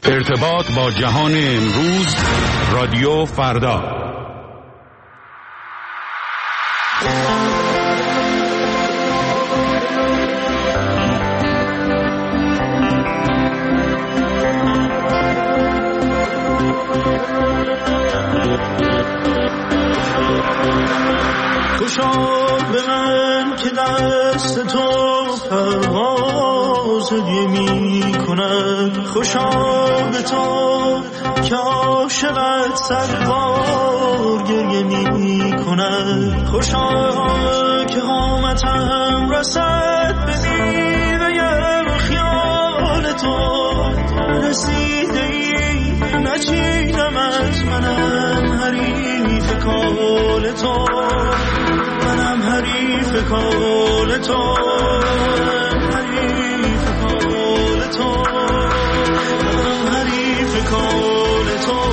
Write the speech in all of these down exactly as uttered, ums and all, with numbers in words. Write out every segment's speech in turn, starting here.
ارتباط با جهان امروز، رادیو فردا. خوشا به من که دست تو پرواز هدیه می کند، خوشا به تو که عاشقت صدبار گریه می کند، خوشا که قامتم رسد به میوه خیال تو، رسیده ای نچیدمت، منم حریف کال تو، منم حریف کال تو، حریف کال تو، منم حریف کال تو.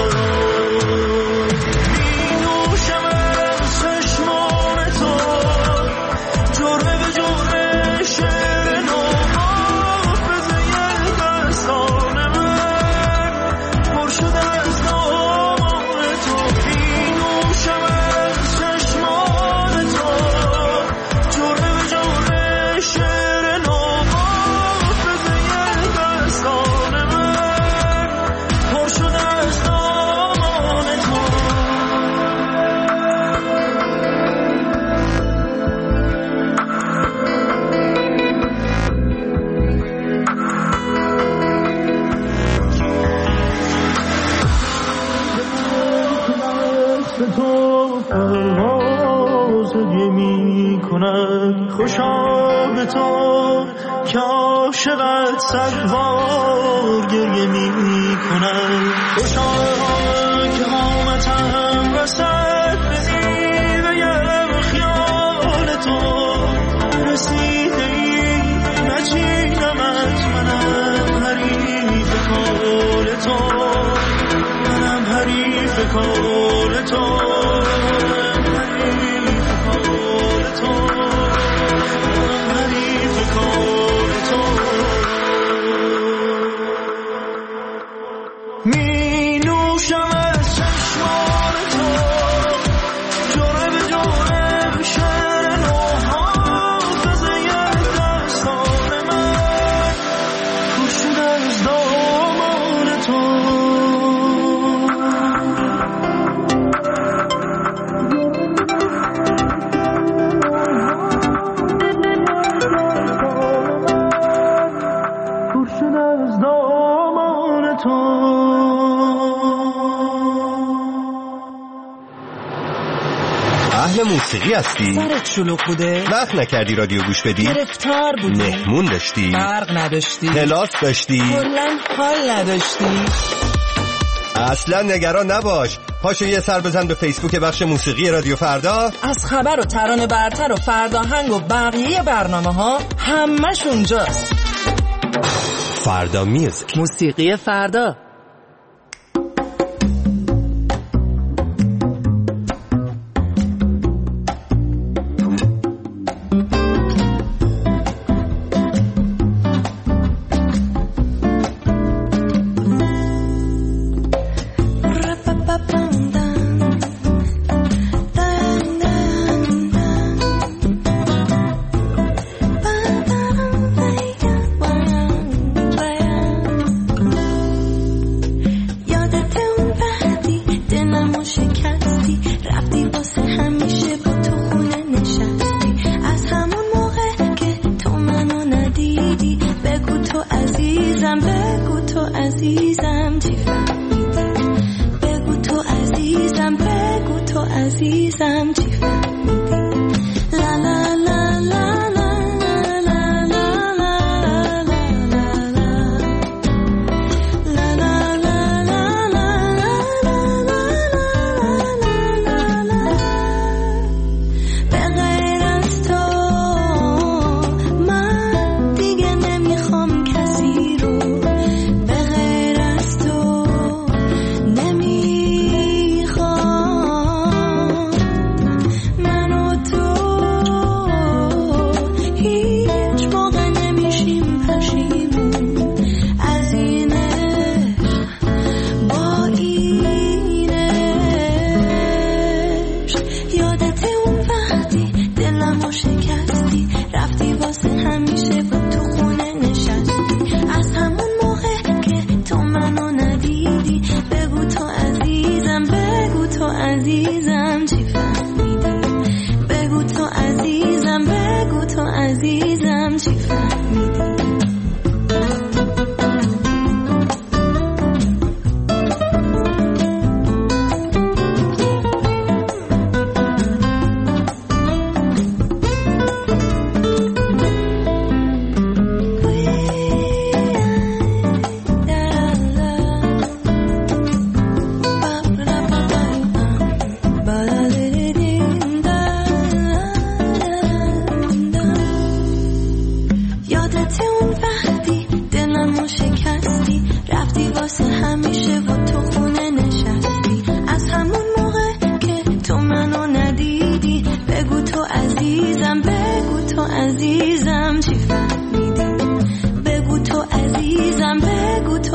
می نوشم از چشمان تو، جرعه به جرعه شعر نو، حافظه دستان من پر شده از نام تو. می نوشم از چشمان تو، جرعه به جرعه شعر نو، حافظه دستان من پر شده از نام تو. دست تو پرواز هدیه می کند، خوشا به تو که عاشقت صدبار گریه می کند، خوشا که قامتم رسد به میوه خیال تو، رسیده ای نچیدمت، منم حریف کال تو، منم حریف کال تو، حریف کال تو، منم حریف کال تو. می نوشم از چشمان تو، جرعه به جرعه شعر نو، حافظه دستان من پر شده از دامان تو. اهل موسیقی هستی؟ سرت شلوغ بوده؟ وقت نکردی رادیو گوش بدی؟ گرفتار بودی؟ مهمون داشتی؟ برق نداشتی؟ کلاس داشتی؟ کلاً حال نداشتی؟ اصلا نگران نباش، پاشو یه سر بزن به فیسبوک بخش موسیقی رادیو فردا. از خبر و ترانه برتر و فرداهنگ و بقیه برنامه ها همش اونجاست. فردا میوزیک، موسیقی فردا.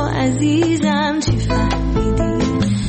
عزیزم چی فهمیدی؟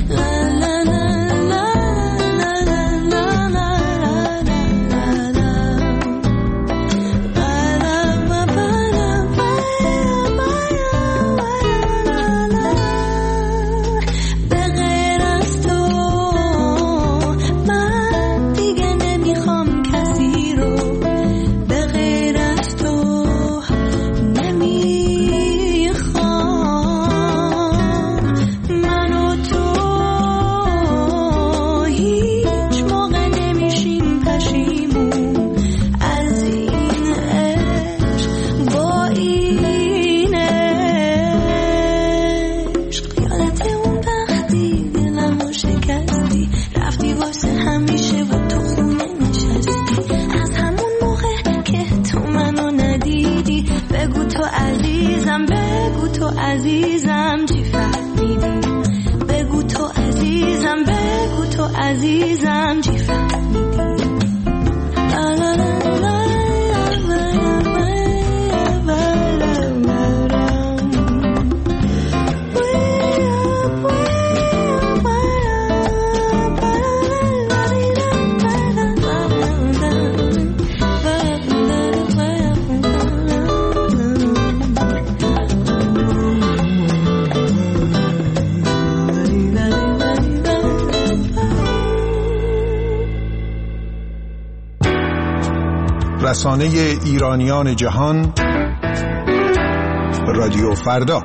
عزیزم چی فهمیدی؟ بگو تو عزیزم، بگو تو عزیزم چی فهمیدی؟ لا لا لا لا رسانه ایرانیان جهان، رادیو فردا.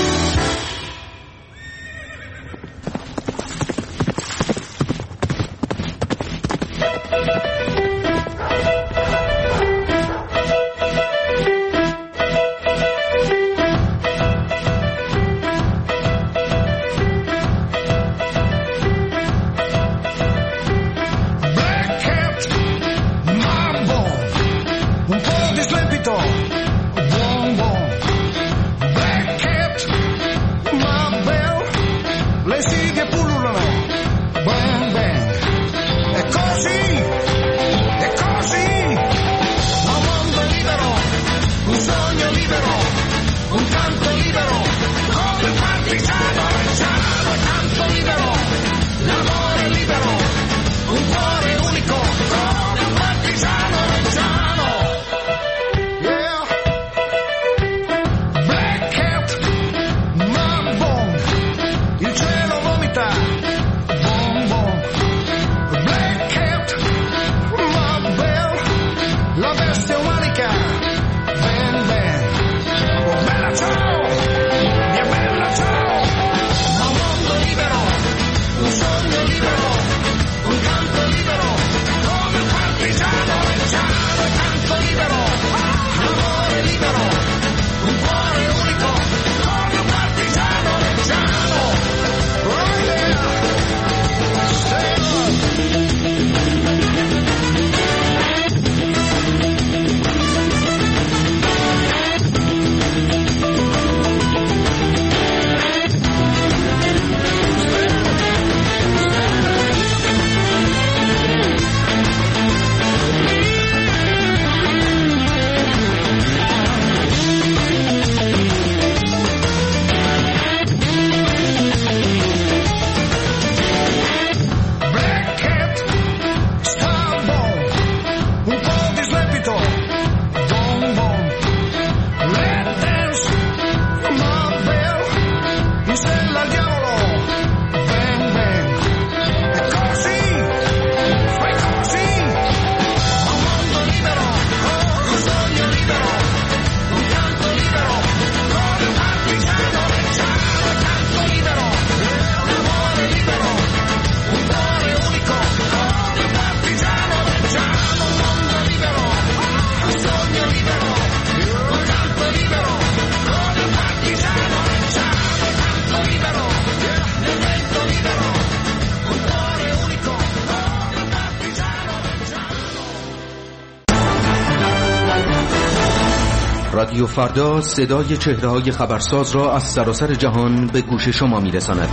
رادیو فردا صدای چهره‌های خبرساز را از سراسر جهان به گوش شما می‌رساند.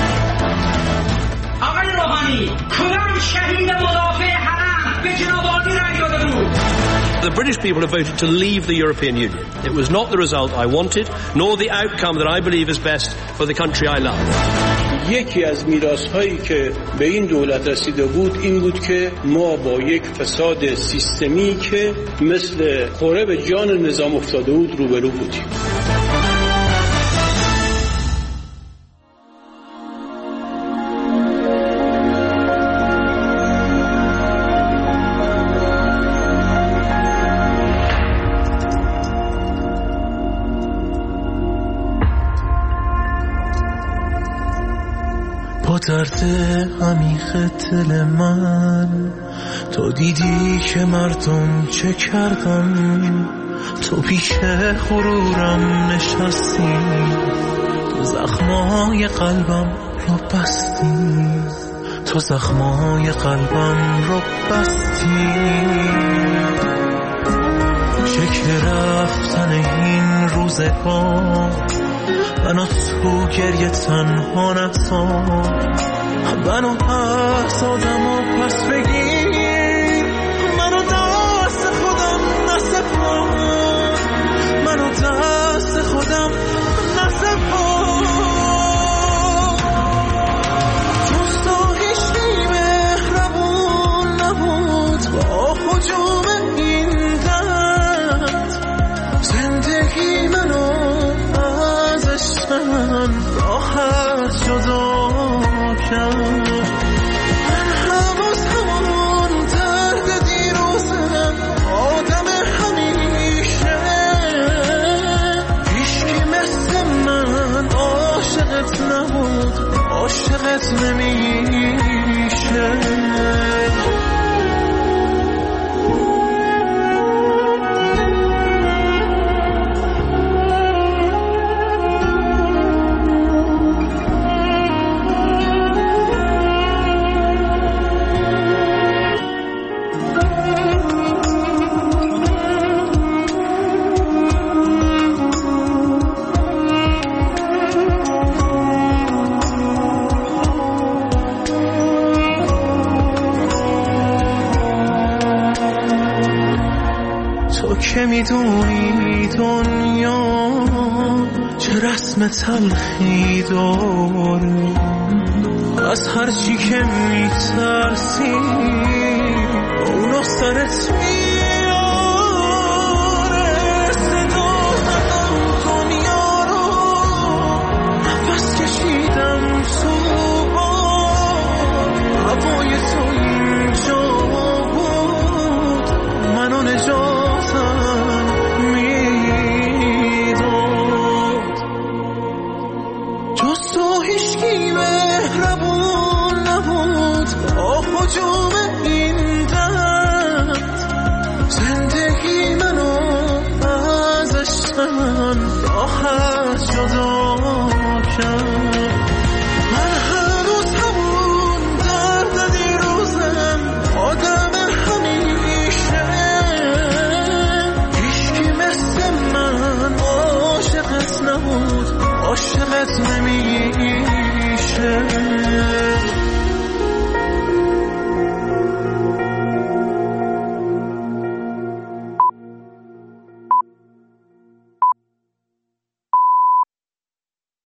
آقای روحانی، کدام شهید مدافع حرم به جناب عالی رأی داده بود؟ The British people have voted to leave the European Union. It was not the result I wanted, nor the outcome that I believe is best for the country I love. یکی از میراث‌هایی که به این دولت رسیده بود این بود که ما با یک فساد سیستمی که مثل خوره به جان نظام افتاده بود روبرو بودیم. با درد عمیق دل من تو دیدی که مردم چه کردم، تو پیش غرورم نشستی، تو زخمای قلبم رو بستی، تو زخمای قلبم رو بستی. شکل رفتن این روزگار منو تو گریه تنها نذار، منو از آدم و پس بگیر، منو دست خودم نسپار، منو دست خودم نسپار. جز تو هیچی مهربون نبود با هجوم این درد، زندگی منو من راحت جدا کرد. من حواس همون درد دیروزم، آدم همیشه، هیچکی مثل من عاشقت نبود، عاشقت نمیشه. که میدونی دنیا چه رسم تلخی داره، از هر چی که میترسی اونو سرت میاره. صدا زدم دنیا رو، نفس کشیدم تو باد، هوای تو اینجا بود، منو نجات مهربون نبود با هجوم